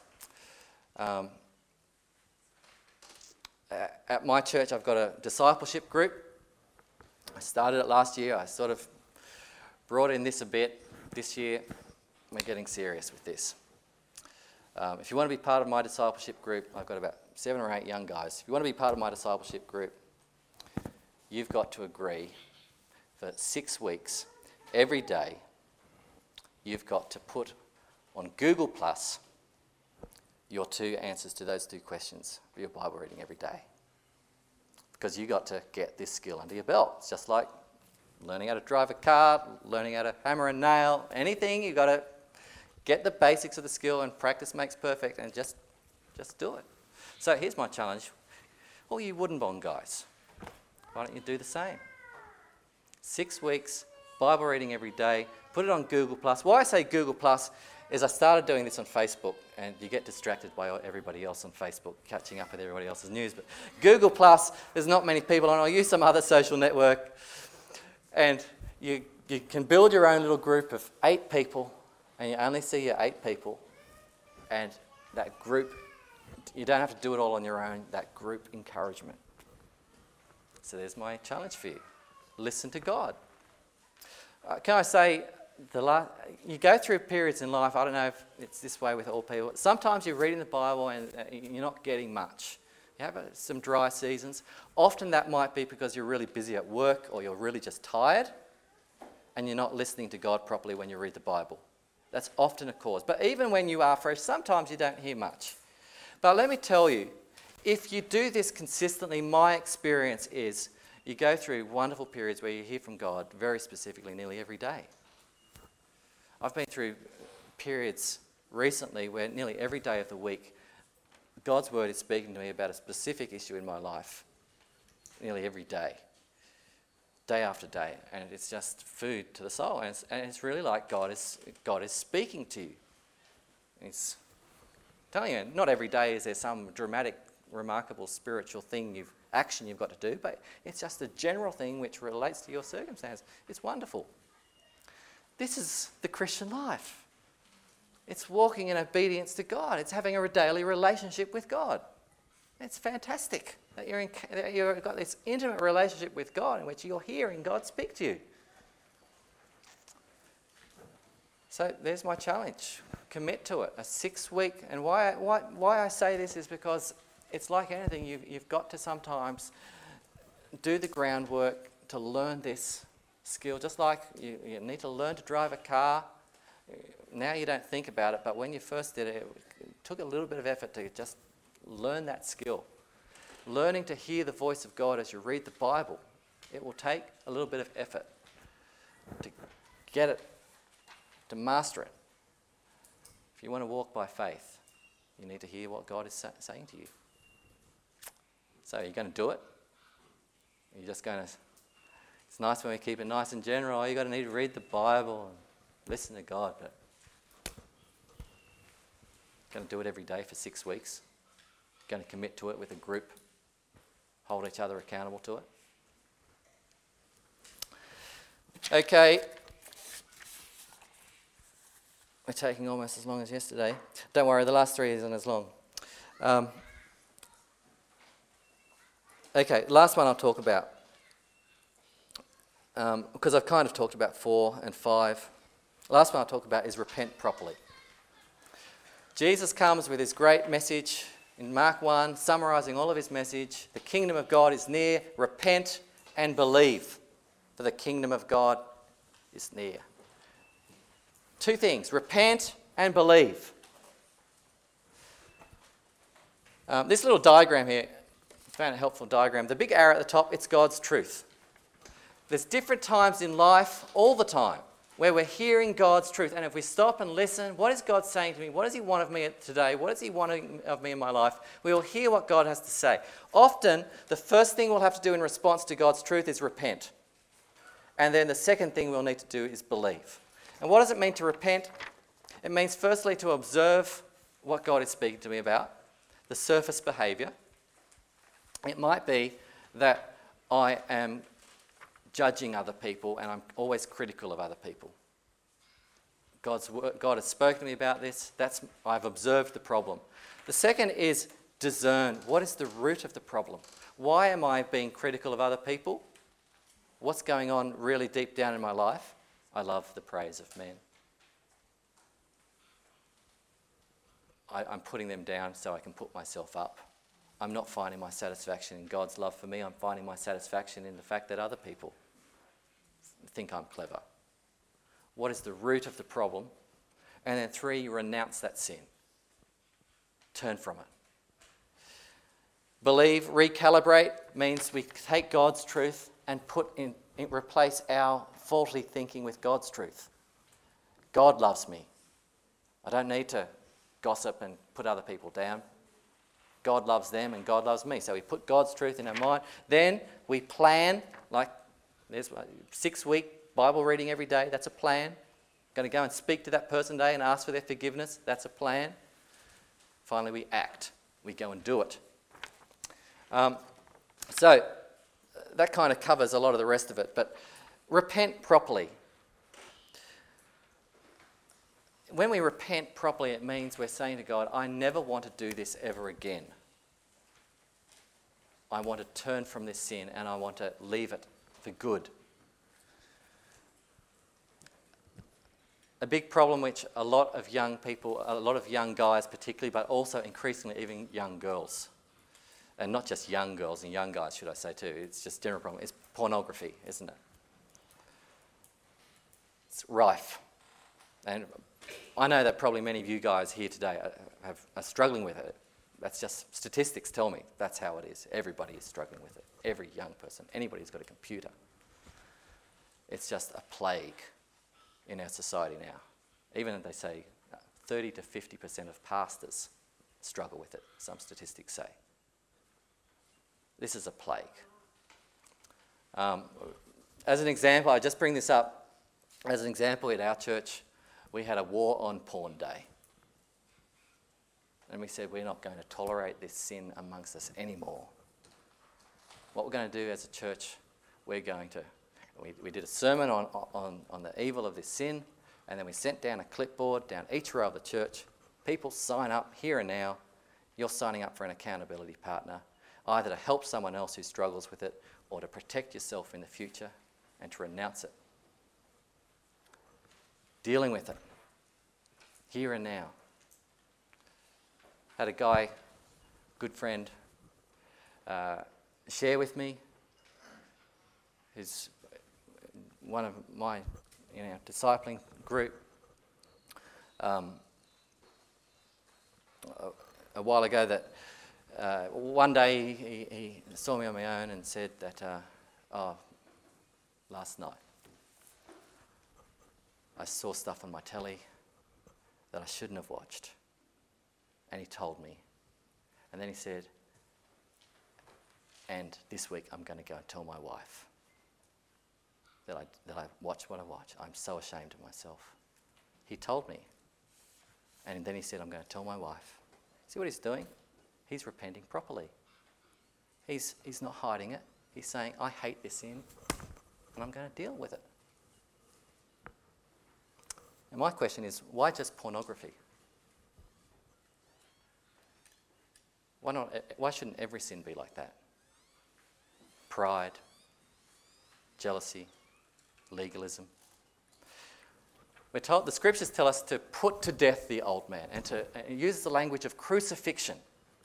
at my church I've got a discipleship group. I started it last year. I sort of brought in this a bit. This year we're getting serious with this. If you want to be part of my discipleship group, I've got about 7 or 8 young guys. If you want to be part of my discipleship group, you've got to agree for 6 weeks, every day, you've got to put on Google Plus your 2 answers to those 2 questions for your Bible reading every day. Because you've got to get this skill under your belt. It's just like learning how to drive a car, learning how to hammer a nail, anything, you've got to get the basics of the skill, and practice makes perfect, and just do it. So here's my challenge. All you wooden bond guys, why don't you do the same? 6 weeks, Bible reading every day, put it on Google+. Why I say Google+ is I started doing this on Facebook, and you get distracted by everybody else on Facebook, catching up with everybody else's news. But Google+, there's not many people on. I'll use some other social network. And you can build your own little group of 8 people, and you only see your 8 people. And that group, you don't have to do it all on your own, that group encouragement. So there's my challenge for you. Listen to God. Can I say, you go through periods in life, I don't know if it's this way with all people, sometimes you're reading the Bible and you're not getting much. You have some dry seasons. Often that might be because you're really busy at work, or you're really just tired and you're not listening to God properly when you read the Bible. That's often a cause. But even when you are fresh, sometimes you don't hear much. But let me tell you, if you do this consistently, my experience is you go through wonderful periods where you hear from God very specifically nearly every day. I've been through periods recently where nearly every day of the week, God's word is speaking to me about a specific issue in my life, nearly every day after day, and it's just food to the soul, and it's really like God is speaking to you. It's telling you, not every day is there some dramatic, remarkable spiritual thing action you've got to do, but it's just a general thing which relates to your circumstance. It's wonderful. This is the Christian life. It's walking in obedience to God. It's having a daily relationship with God. It's fantastic that you've got this intimate relationship with God in which you're hearing God speak to you. So there's my challenge. Commit to it. A 6-week, and why I say this is because it's like anything. You've got to sometimes do the groundwork to learn this skill. Just like you need to learn to drive a car. Now you don't think about it, but when you first did it, it took a little bit of effort to just learn that skill. Learning to hear the voice of God as you read the Bible, it will take a little bit of effort to get it, to master it. If you want to walk by faith, you need to hear what God is saying to you. So you're going to do it? You're just going to... It's nice when we keep it nice and general. Oh, you've got to need to read the Bible and listen to God, but going to do it every day for 6 weeks. Going to commit to it with a group. Hold each other accountable to it. Okay. We're taking almost as long as yesterday. Don't worry, the last 3 isn't as long. Okay, last one I'll talk about. Because I've kind of talked about 4 and 5. Last one I'll talk about is repent properly. Jesus comes with his great message in Mark 1, summarising all of his message. The kingdom of God is near. Repent and believe, for the kingdom of God is near. 2 things, repent and believe. This little diagram here, I found a helpful diagram. The big arrow at the top, it's God's truth. There's different times in life, all the time, where we're hearing God's truth. And if we stop and listen, what is God saying to me? What does he want of me today? What does he want of me in my life? We will hear what God has to say. Often, the first thing we'll have to do in response to God's truth is repent. And then the second thing we'll need to do is believe. And what does it mean to repent? It means firstly to observe what God is speaking to me about, the surface behaviour. It might be that I am judging other people and I'm always critical of other people. God has spoken to me about this. I've observed the problem. The second is discern. What is the root of the problem? Why am I being critical of other people? What's going on really deep down in my life? I love the praise of men. I'm putting them down so I can put myself up. I'm not finding my satisfaction in God's love for me. I'm finding my satisfaction in the fact that other people think I'm clever. What is the root of the problem? And then 3, renounce that sin. Turn from it. Believe, recalibrate, means we take God's truth and replace our faulty thinking with God's truth. God loves me. I don't need to gossip and put other people down. God loves them and God loves me. So we put God's truth in our mind. Then we plan, like there's a 6-week Bible reading every day. That's a plan. Going to go and speak to that person today and ask for their forgiveness. That's a plan. Finally, we act. We go and do it. So that kind of covers a lot of the rest of it. But repent properly. When we repent properly, it means we're saying to God, I never want to do this ever again. I want to turn from this sin and I want to leave it for good. A big problem which a lot of young people, a lot of young guys particularly, but also increasingly even young girls, and not just young girls and young guys, should I say too, it's just a general problem, it's pornography, isn't it? It's rife. And I know that probably many of you guys here today are struggling with it. That's just statistics tell me that's how it is. Everybody is struggling with it. Every young person, anybody who's got a computer. It's just a plague in our society now. Even they say 30 to 50% of pastors struggle with it, some statistics say. This is a plague. As an example, I just bring this up. As an example, at our church, we had a war on porn day. And we said, we're not going to tolerate this sin amongst us anymore. What we're going to do as a church, we did a sermon on the evil of this sin, and then we sent down a clipboard down each row of the church. People sign up here and now. You're signing up for an accountability partner, either to help someone else who struggles with it or to protect yourself in the future and to renounce it. Dealing with it, here and now. Had a guy, good friend, share with me, who's one of my discipling group, a while ago, that one day he saw me on my own and said that, last night I saw stuff on my telly that I shouldn't have watched. And he told me. And then he said, and this week I'm going to go and tell my wife that I watched what I watched. I'm so ashamed of myself. He told me. And then he said, I'm going to tell my wife. See what he's doing? He's repenting properly. He's not hiding it. He's saying, I hate this sin, and I'm going to deal with it. And my question is, why just pornography? Why shouldn't every sin be like that? Pride, jealousy, legalism. We're told, the scriptures tell us to put to death the old man and to use the language of crucifixion.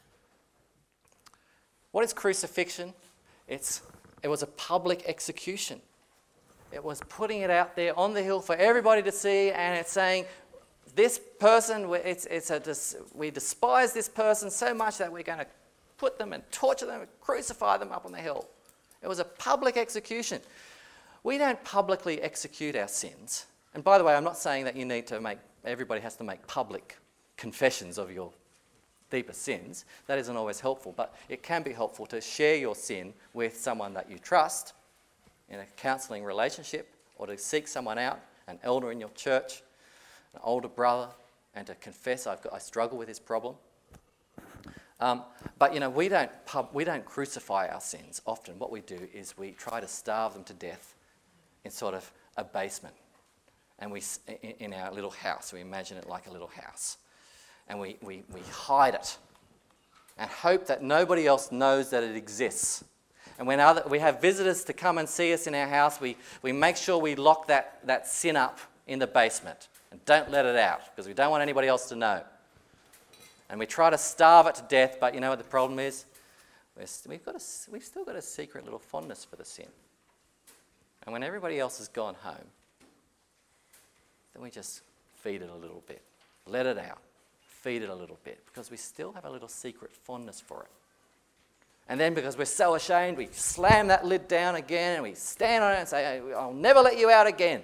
What is crucifixion? It was a public execution. It was putting it out there on the hill for everybody to see, and it's saying, this person, we despise this person so much that we're going to put them and torture them and crucify them up on the hill. It was a public execution. We don't publicly execute our sins. And by the way, I'm not saying that everybody has to make public confessions of your deepest sins. That isn't always helpful, but it can be helpful to share your sin with someone that you trust in a counselling relationship, or to seek someone out, an elder in your church, an older brother, and to confess, I struggle with this problem. But we don't crucify our sins. Often what we do is we try to starve them to death in sort of a basement, and in our little house. We imagine it like a little house, and we hide it and hope that nobody else knows that it exists. And when we have visitors to come and see us in our house, we make sure we lock that sin up in the basement and don't let it out, because we don't want anybody else to know. And we try to starve it to death, but you know what the problem is? We've still got a secret little fondness for the sin. And when everybody else has gone home, then we just feed it a little bit, let it out, feed it a little bit, because we still have a little secret fondness for it. And then because we're so ashamed, we slam that lid down again and we stand on it and say, I'll never let you out again.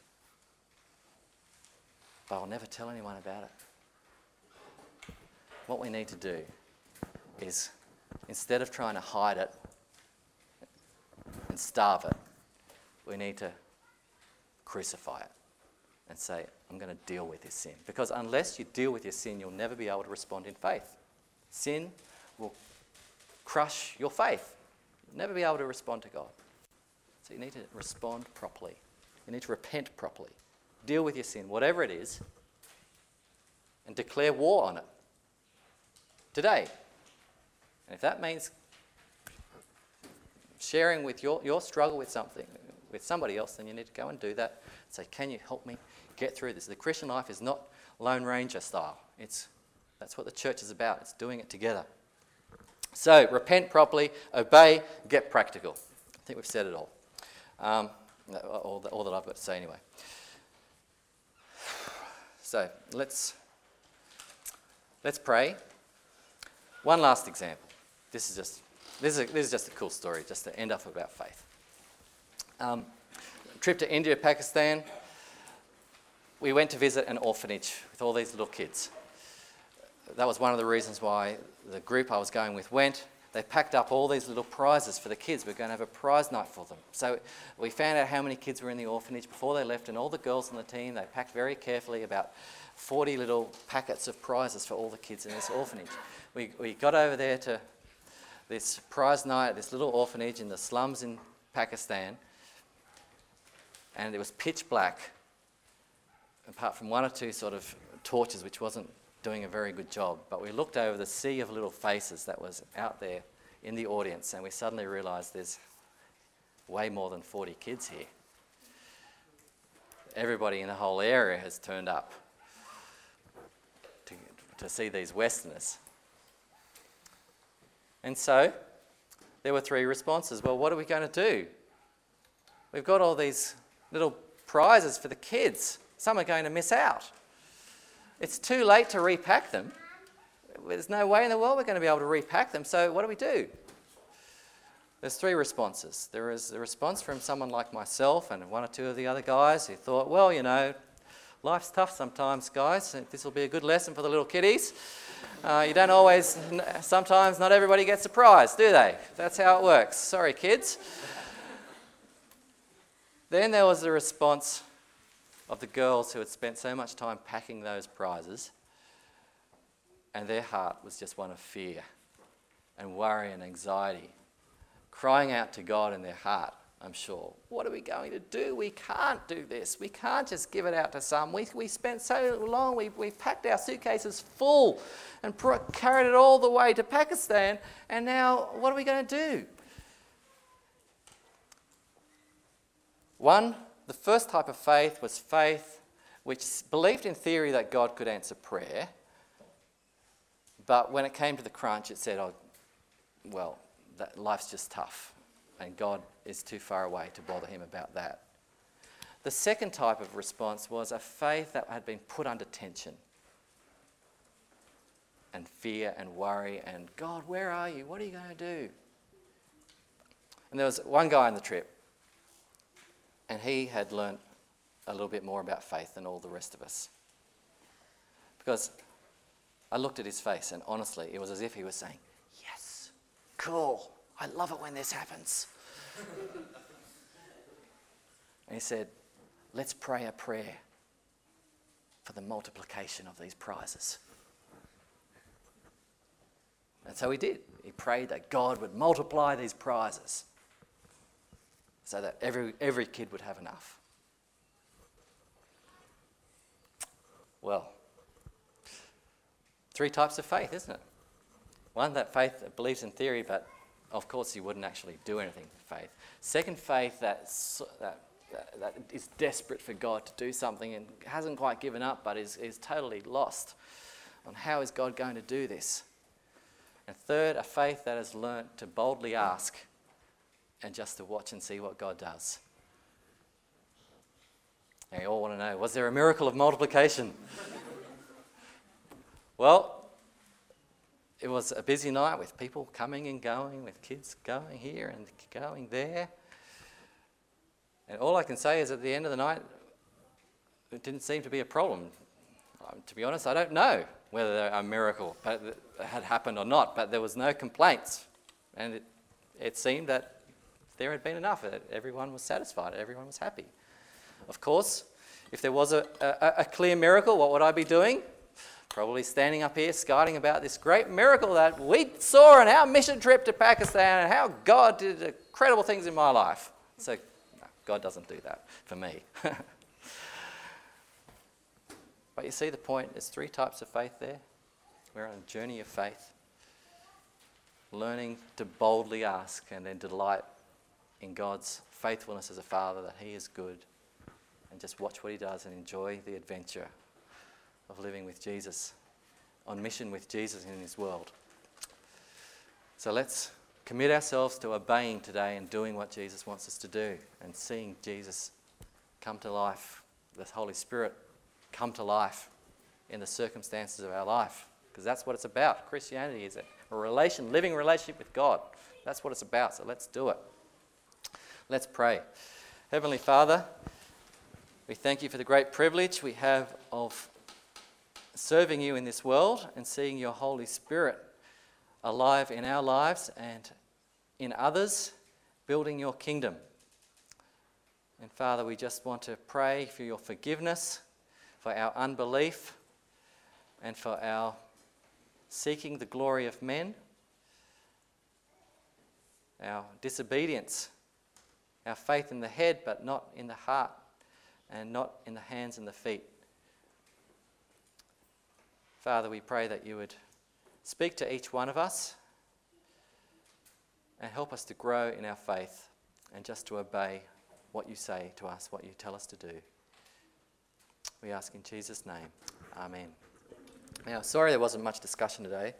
But I'll never tell anyone about it. What we need to do is, instead of trying to hide it and starve it, we need to crucify it and say, I'm going to deal with this sin. Because unless you deal with your sin, you'll never be able to respond in faith. Sin will crush your faith. You'll never be able to respond to God. So you need to respond properly. You need to repent properly. Deal with your sin, whatever it is, and declare war on it today. And if that means sharing with your struggle with something, with somebody else, then you need to go and do that. Say, can you help me get through this? The Christian life is not Lone Ranger style. That's what the church is about. It's doing it together. So, repent properly, obey, get practical. I think we've said it all. All that I've got to say anyway. So, let's pray. One last example. This is just a cool story, just to end up about faith. Trip to India, Pakistan. we went to visit an orphanage with all these little kids. That was one of the reasons why the group I was going with went. They packed up all these little prizes for the kids. We're going to have a prize night for them. So we found out how many kids were in the orphanage before they left, and all the girls on the team, they packed very carefully about 40 little packets of prizes for all the kids in this orphanage. We got over there to this prize night at this little orphanage in the slums in Pakistan, and it was pitch black, apart from one or two sort of torches, which wasn't doing a very good job. But we looked over the sea of little faces that was out there in the audience, and we suddenly realised there's way more than 40 kids here. Everybody in the whole area has turned up to see these Westerners. And so there were 3 responses. Well, what are we going to do? We've got all these little prizes for the kids. Some are going to miss out. It's too late to repack them. There's no way in the world we're going to be able to repack them. So what do? There's 3 responses. There is a response from someone like myself and 1 or 2 of the other guys who thought, well, you know, life's tough sometimes, guys. This will be a good lesson for the little kiddies. You don't always, sometimes not everybody gets a prize, do they? That's how it works. Sorry, kids. Then there was the response of the girls who had spent so much time packing those prizes, and their heart was just one of fear and worry and anxiety, crying out to God in their heart, I'm sure. What are we going to do? We can't do this. We can't just give it out to some. We spent so long, we packed our suitcases full and carried it all the way to Pakistan, and now what are we going to do? The first type of faith was faith which believed in theory that God could answer prayer, but when it came to the crunch, it said, oh, well, that life's just tough, and God is too far away to bother him about that. The second type of response was a faith that had been put under tension and fear and worry and, God, where are you? What are you going to do? And there was one guy on the trip, and he had learnt a little bit more about faith than all the rest of us. Because I looked at his face, and honestly, it was as if he was saying, yes, cool, I love it when this happens. And he said, let's pray a prayer for the multiplication of these prizes. And so he did. He prayed that God would multiply these prizes so that every kid would have enough. Well, 3 types of faith, isn't it? One, that faith that believes in theory, but of course you wouldn't actually do anything for faith. Second, faith that is desperate for God to do something and hasn't quite given up, but is totally lost on how is God going to do this. And third, a faith that has learnt to boldly ask and just to watch and see what God does. And you all want to know, was there a miracle of multiplication? Well, it was a busy night with people coming and going, with kids going here and going there. And all I can say is at the end of the night, it didn't seem to be a problem. To be honest, I don't know whether a miracle had happened or not, but there was no complaints. And it seemed that there had been enough. Everyone was satisfied. Everyone was happy. Of course, if there was a clear miracle, what would I be doing? Probably standing up here skirting about this great miracle that we saw on our mission trip to Pakistan and how God did incredible things in my life. So, no, God doesn't do that for me. But you see the point, there's 3 types of faith there. We're on a journey of faith, learning to boldly ask and then delight in God's faithfulness as a father, that he is good, and just watch what he does and enjoy the adventure of living with Jesus, on mission with Jesus in his world. So let's commit ourselves to obeying today and doing what Jesus wants us to do, and seeing Jesus come to life, the Holy Spirit come to life in the circumstances of our life, because that's what it's about. Christianity is a living relationship with God. That's what it's about, so let's do it. Let's pray. Heavenly Father, We thank you for the great privilege we have of serving you in this world and seeing your Holy Spirit alive in our lives and in others, building your kingdom. And Father, we just want to pray for your forgiveness, for our unbelief, and for our seeking the glory of men, our disobedience, our faith in the head but not in the heart, and not in the hands and the feet. Father, we pray that you would speak to each one of us and help us to grow in our faith and just to obey what you say to us, what you tell us to do. We ask in Jesus' name. Amen. Now, sorry there wasn't much discussion today.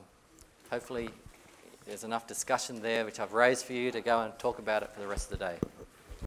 Hopefully there's enough discussion there which I've raised for you to go and talk about it for the rest of the day.